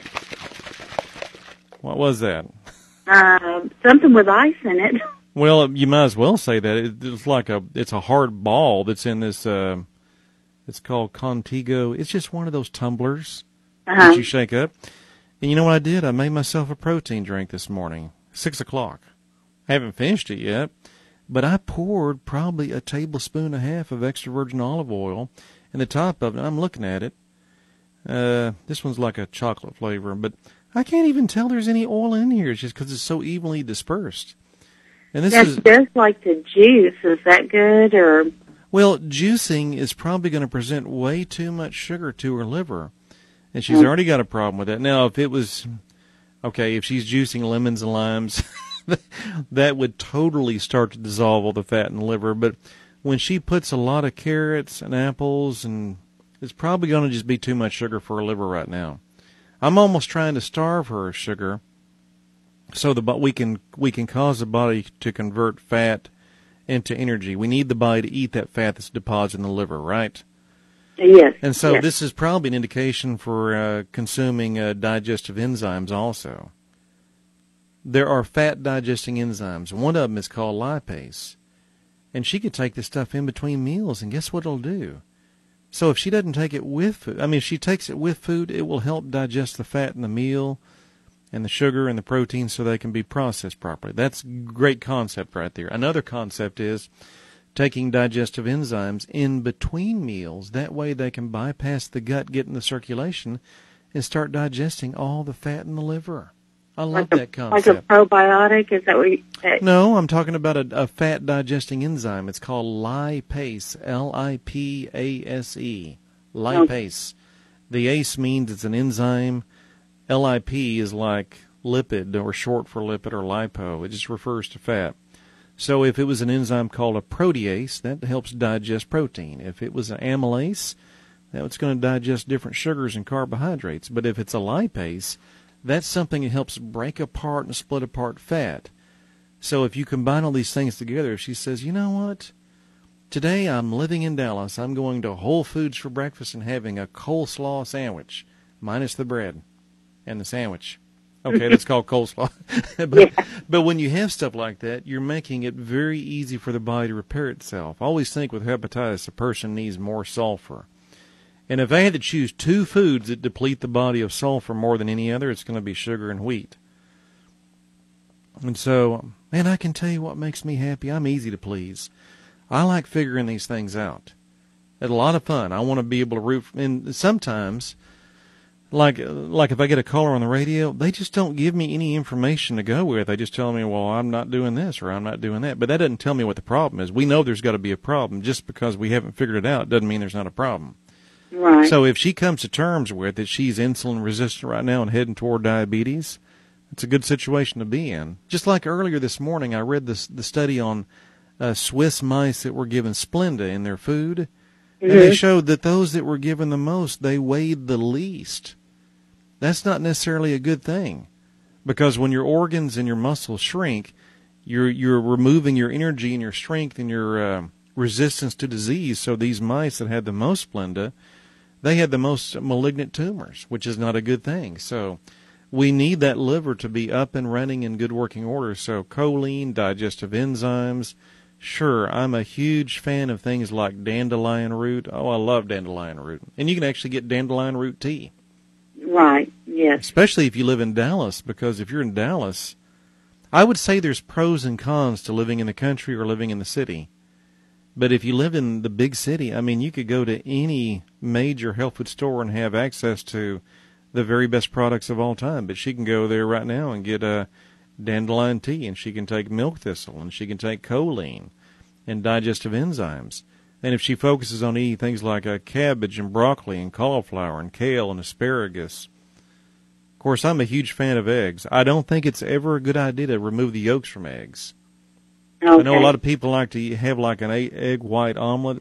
What was that? Something with ice in it. Well, you might as well say that. It's a hard ball that's in this. It's called Contigo. It's just one of those tumblers that you shake up. And you know what I did? I made myself a protein drink this morning, 6 o'clock. I haven't finished it yet. But I poured probably a tablespoon and a half of extra virgin olive oil in the top of it. I'm looking at it. This one's like a chocolate flavor, but I can't even tell there's any oil in here. It's just because it's so evenly dispersed. And That's just like the juice. Is that good or? Well, juicing is probably going to present way too much sugar to her liver. And she's already got a problem with that. Now, if it was, okay, if she's juicing lemons and limes, that would totally start to dissolve all the fat in the liver. But when she puts a lot of carrots and apples, and it's probably going to just be too much sugar for her liver right now. I'm almost trying to starve her of sugar so we can cause the body to convert fat into energy. We need the body to eat that fat that's deposited in the liver, right? Yes. And so yes. This is probably an indication for consuming digestive enzymes also. There are fat-digesting enzymes. One of them is called lipase. And she could take this stuff in between meals, and guess what it'll do? So if she doesn't take it with food, if she takes it with food, it will help digest the fat in the meal and the sugar and the protein so they can be processed properly. That's a great concept right there. Another concept is taking digestive enzymes in between meals. That way they can bypass the gut, get in the circulation, and start digesting all the fat in the liver. I love that concept. Like a probiotic? Is that what you say? No, I'm talking about a fat-digesting enzyme. It's called lipase, Lipase, lipase. The ACE means it's an enzyme. LIP is like lipid, or short for lipid, or lipo. It just refers to fat. So if it was an enzyme called a protease, that helps digest protein. If it was an amylase, that's going to digest different sugars and carbohydrates. But if it's a lipase, that's something that helps break apart and split apart fat. So if you combine all these things together, if she says, you know what, today I'm living in Dallas, I'm going to Whole Foods for breakfast and having a coleslaw sandwich, minus the bread and the sandwich. Okay, that's called coleslaw. But when you have stuff like that, you're making it very easy for the body to repair itself. I always think with hepatitis, a person needs more sulfur. And if I had to choose two foods that deplete the body of sulfur more than any other, it's going to be sugar and wheat. And so, man, I can tell you what makes me happy. I'm easy to please. I like figuring these things out. It's a lot of fun. I want to be able to root. And sometimes, like if I get a caller on the radio, they just don't give me any information to go with. They just tell me, well, I'm not doing this or I'm not doing that. But that doesn't tell me what the problem is. We know there's got to be a problem. Just because we haven't figured it out doesn't mean there's not a problem. Right. So if she comes to terms with that she's insulin resistant right now and heading toward diabetes, it's a good situation to be in. Just like earlier this morning, I read the study on Swiss mice that were given Splenda in their food, and they showed that those that were given the most, they weighed the least. That's not necessarily a good thing, because when your organs and your muscles shrink, you're removing your energy and your strength and your resistance to disease. So these mice that had the most Splenda, they had the most malignant tumors, which is not a good thing. So we need that liver to be up and running in good working order. So choline, digestive enzymes. Sure, I'm a huge fan of things like dandelion root. Oh, I love dandelion root. And you can actually get dandelion root tea. Right, yes. Especially if you live in Dallas, because if you're in Dallas, I would say there's pros and cons to living in the country or living in the city. But if you live in the big city, you could go to any major health food store and have access to the very best products of all time. But she can go there right now and get a dandelion tea, and she can take milk thistle, and she can take choline and digestive enzymes. And if she focuses on eating things like cabbage and broccoli and cauliflower and kale and asparagus. Of course, I'm a huge fan of eggs. I don't think it's ever a good idea to remove the yolks from eggs. Okay. I know a lot of people like to have like an egg white omelet.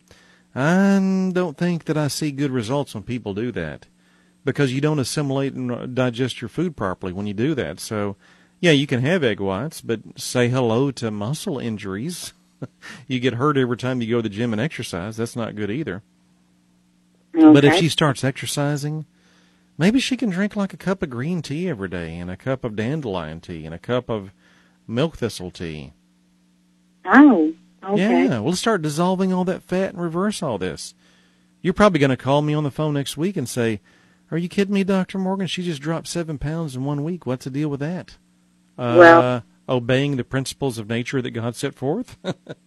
I don't think that I see good results when people do that, because you don't assimilate and digest your food properly when you do that. So, yeah, you can have egg whites, but say hello to muscle injuries. You get hurt every time you go to the gym and exercise. That's not good either. Okay. But if she starts exercising, maybe she can drink like a cup of green tea every day, and a cup of dandelion tea, and a cup of milk thistle tea. Oh, okay. Yeah, we'll start dissolving all that fat and reverse all this. You're probably going to call me on the phone next week and say, are you kidding me, Dr. Morgan? She just dropped 7 pounds in 1 week. What's the deal with that? Obeying the principles of nature that God set forth?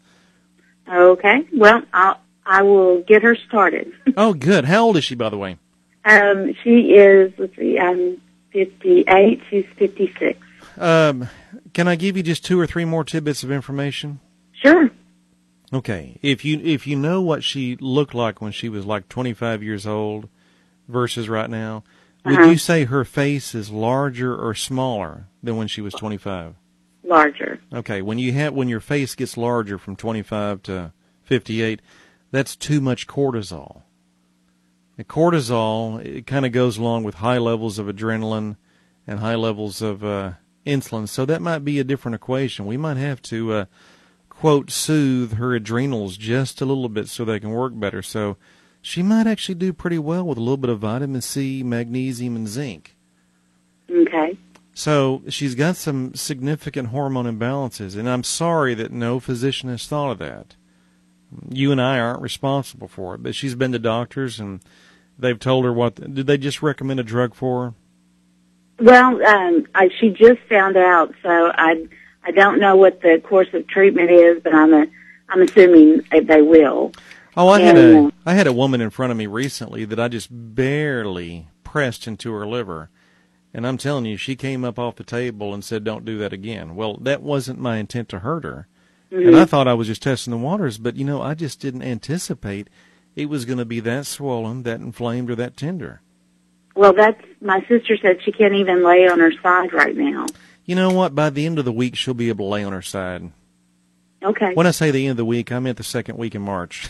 Okay. Well, I will get her started. Oh, good. How old is she, by the way? She is, I'm 58. She's 56. Can I give you just 2 or 3 more tidbits of information? Sure. Okay. If you know what she looked like when she was like 25 years old versus right now, Would you say her face is larger or smaller than when she was 25? Larger. Okay, when your face gets larger from 25 to 58, that's too much cortisol. And cortisol, it kind of goes along with high levels of adrenaline and high levels of insulin, so that might be a different equation. We might have to, quote, soothe her adrenals just a little bit so they can work better. So she might actually do pretty well with a little bit of vitamin C, magnesium, and zinc. Okay. So she's got some significant hormone imbalances, and I'm sorry that no physician has thought of that. You and I aren't responsible for it, but she's been to doctors, and they've told her did they just recommend a drug for her? Well, she just found out, so I don't know what the course of treatment is, but I'm assuming they will. Oh, I had a woman in front of me recently that I just barely pressed into her liver, and I'm telling you, she came up off the table and said, "Don't do that again." Well, that wasn't my intent to hurt her, and I thought I was just testing the waters, but I just didn't anticipate it was going to be that swollen, that inflamed, or that tender. Well, my sister said she can't even lay on her side right now. You know what? By the end of the week, she'll be able to lay on her side. Okay. When I say the end of the week, I meant the second week in March.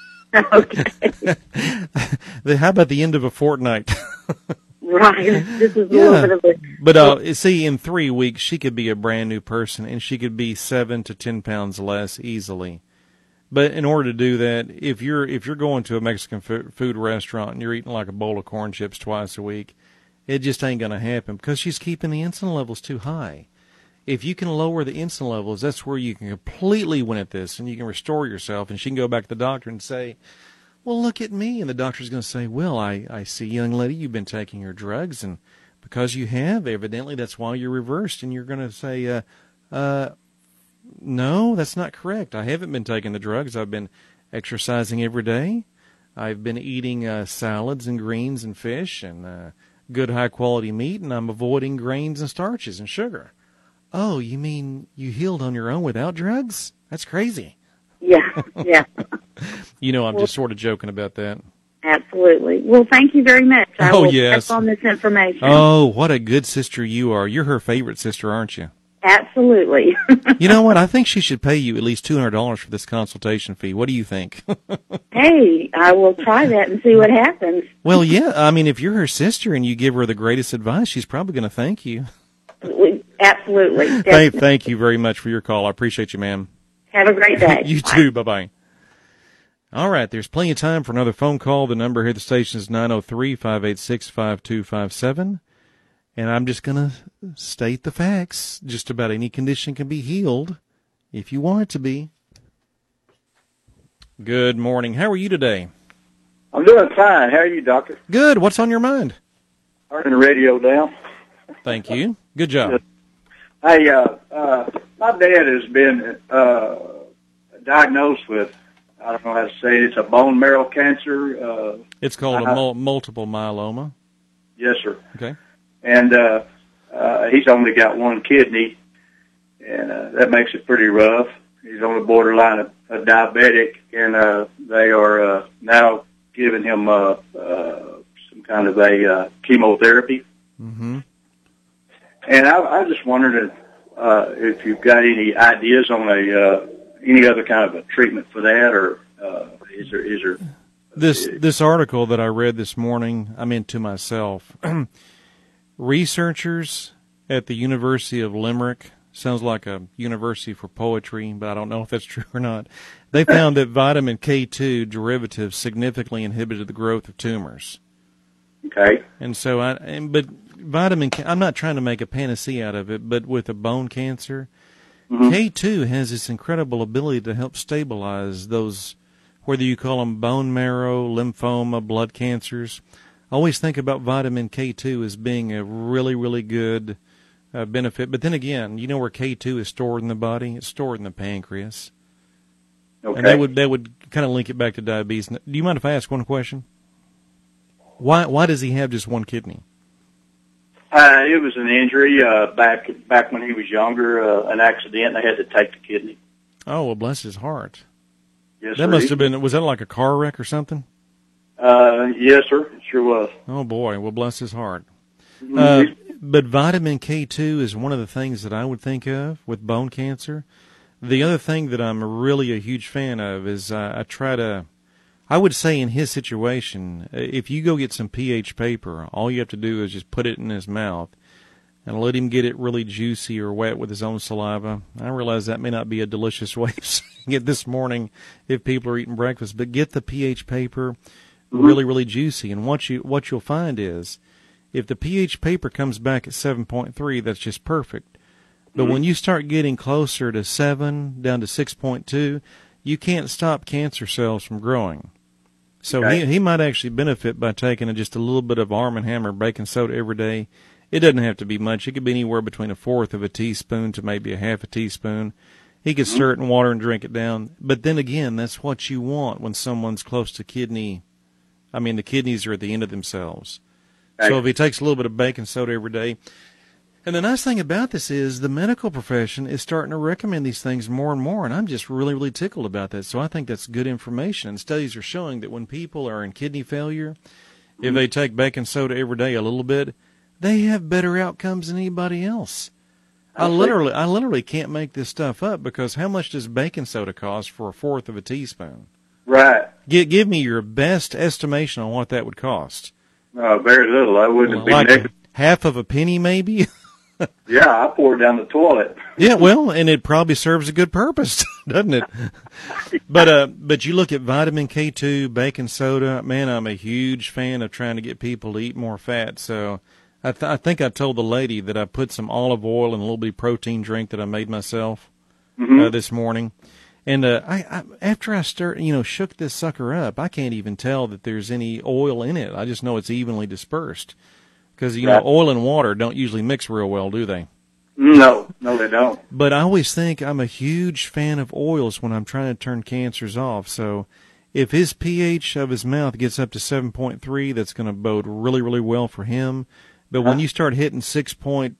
Okay. How about the end of a fortnight? Right. This is a little bit of a... But see, in 3 weeks, she could be a brand new person, and she could be 7 to 10 pounds less easily. But in order to do that, if you're going to a Mexican food restaurant and you're eating like a bowl of corn chips twice a week, it just ain't going to happen because she's keeping the insulin levels too high. If you can lower the insulin levels, that's where you can completely win at this, and you can restore yourself. And she can go back to the doctor and say, "Well, look at me." And the doctor's going to say, "Well, I see, young lady, you've been taking your drugs, and because you have, evidently that's why you're reversed." And you're going to say, "No, that's not correct. I haven't been taking the drugs. I've been exercising every day. I've been eating salads and greens and fish and good high-quality meat, and I'm avoiding grains and starches and sugar." "Oh, you mean you healed on your own without drugs? That's crazy." Yeah. I'm just sort of joking about that. Absolutely. Well, thank you very much. I will yes. check on this information. Oh, what a good sister you are. You're her favorite sister, aren't you? Absolutely. You know what? I think she should pay you at least $200 for this consultation fee. What do you think? Hey, I will try that and see what happens. Well, yeah. I mean, if you're her sister and you give her the greatest advice, she's probably going to thank you. Absolutely. Thank you very much for your call. I appreciate you, ma'am. Have a great day. You too. Bye-bye. All right, there's plenty of time for another phone call. The number here at the station is 903-586-5257. And I'm just going to state the facts. Just about any condition can be healed if you want it to be. Good morning. How are you today? I'm doing fine. How are you, Doctor? Good. What's on your mind? Turning the radio down. Thank you. Good job. Hey, my dad has been diagnosed with, I don't know how to say it, it's a bone marrow cancer. It's called multiple myeloma. Yes, sir. Okay. And he's only got one kidney, and that makes it pretty rough. He's on the borderline of diabetic, and they are now giving him some kind of a chemotherapy. Mm-hmm. And I just wondered if you've got any ideas on any other kind of a treatment for that, or is there this article that I read this morning? I meant to myself. Researchers at the University of Limerick, sounds like a university for poetry, but I don't know if that's true or not. They found that vitamin K2 derivatives significantly inhibited the growth of tumors. Okay. And so, but vitamin K, I'm not trying to make a panacea out of it, but with a bone cancer, K2 has this incredible ability to help stabilize those, whether you call them bone marrow, lymphoma, blood cancers. I always think about vitamin K2 as being a really, really good benefit. But then again, you know where K2 is stored in the body? It's stored in the pancreas. Okay. And that would kind of link it back to diabetes. Do you mind if I ask one question? Why does he have just one kidney? It was an injury back when he was younger, an accident. They had to take the kidney. Oh, well, bless his heart. Yes, that sir. Must have been, was that like a car wreck or something? Yes, sir. Sure was. Oh, boy. Well, bless his heart. Mm-hmm. But vitamin K2 is one of the things that I would think of with bone cancer. The other thing that I'm really a huge fan of is I would say in his situation, if you go get some pH paper, all you have to do is just put it in his mouth and let him get it really juicy or wet with his own saliva. I realize that may not be a delicious way of saying it this morning if people are eating breakfast, but get the pH paper really, really juicy. And what you'll find is if the pH paper comes back at 7.3, that's just perfect. But when you start getting closer to 7, down to 6.2, you can't stop cancer cells from growing. So he might actually benefit by taking just a little bit of Arm & Hammer baking soda every day. It doesn't have to be much. It could be anywhere between 1/4 of a teaspoon to maybe 1/2 teaspoon. He could stir it in water and drink it down. But then again, that's what you want when someone's close to kidney. I mean, the kidneys are at the end of themselves. So if he takes a little bit of baking soda every day. And the nice thing about this is the medical profession is starting to recommend these things more and more, and I'm just really, really tickled about that. So I think that's good information. And studies are showing that when people are in kidney failure, if they take baking soda every day a little bit, they have better outcomes than anybody else. I literally can't make this stuff up because how much does baking soda cost for 1/4 of a teaspoon? Right. Give me your best estimation on what that would cost. Very little. I wouldn't be like negative. 1/2 of a penny, maybe. Yeah, I pour it down the toilet. Yeah, well, and it probably serves a good purpose, doesn't it? But you look at vitamin K2, baking soda. Man, I'm a huge fan of trying to get people to eat more fat. So I think I told the lady that I put some olive oil in a little bit of protein drink that I made myself this morning. And I after I shook this sucker up, I can't even tell that there's any oil in it. I just know it's evenly dispersed. Because, oil and water don't usually mix real well, do they? No, they don't. But I always think I'm a huge fan of oils when I'm trying to turn cancers off. So if his pH of his mouth gets up to 7.3, that's going to bode really, really well for him. But when you start hitting 6.3,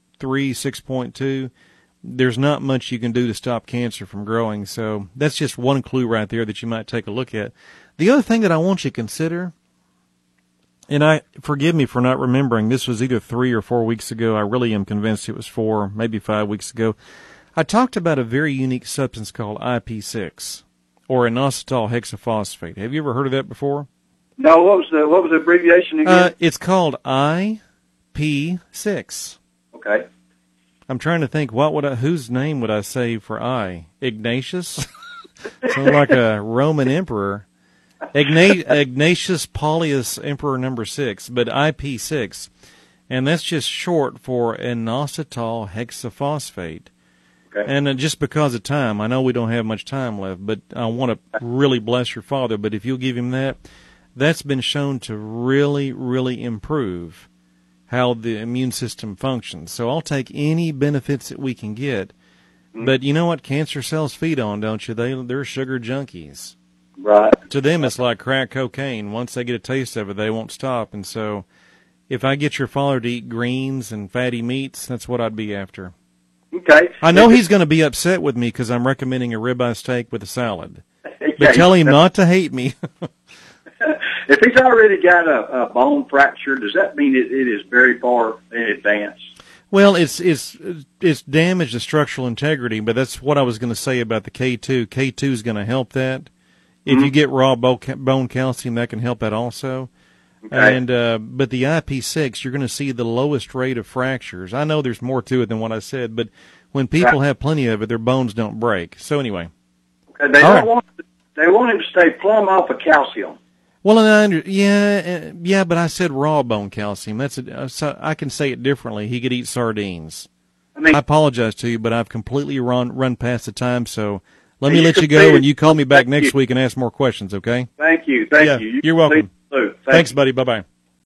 6.2, there's not much you can do to stop cancer from growing. So that's just one clue right there that you might take a look at. The other thing that I want you to consider, and forgive me for not remembering, this was either 3 or 4 weeks ago. I really am convinced it was 4, maybe 5 weeks ago. I talked about a very unique substance called IP6, or inositol hexaphosphate. Have you ever heard of that before? No, what was the abbreviation again? It's called IP6. Okay. I'm trying to think, whose name would I say for I? Ignatius? Sounds like a Roman emperor. Ignatius Paulius, Emperor number 6, but IP6, and that's just short for inositol hexaphosphate. Okay. And just because of time, I know we don't have much time left, but I want to really bless your father, but if you'll give him that, that's been shown to really, really improve how the immune system functions. So I'll take any benefits that we can get, but you know what cancer cells feed on, don't you? They're sugar junkies. Right. To them, it's like crack cocaine. Once they get a taste of it, they won't stop. And so if I get your father to eat greens and fatty meats, that's what I'd be after. Okay. I know he's going to be upset with me because I'm recommending a ribeye steak with a salad. But tell him not to hate me. If he's already got a bone fracture, does that mean it is very far in advance? Well, it's damaged the structural integrity, but that's what I was going to say about the K2. K2 is going to help that. If you get raw bone calcium, that can help that also. Okay. And but the IP6, you're going to see the lowest rate of fractures. I know there's more to it than what I said, but when people have plenty of it, their bones don't break. So anyway. Okay, they want him to stay plumb off of calcium. Well, yeah, but I said raw bone calcium. So I can say it differently. He could eat sardines. I apologize to you, but I've completely run past the time, so let me let you go, and you call me back next week and ask more questions, okay? Thank you. You're welcome. Thanks, buddy. Bye-bye.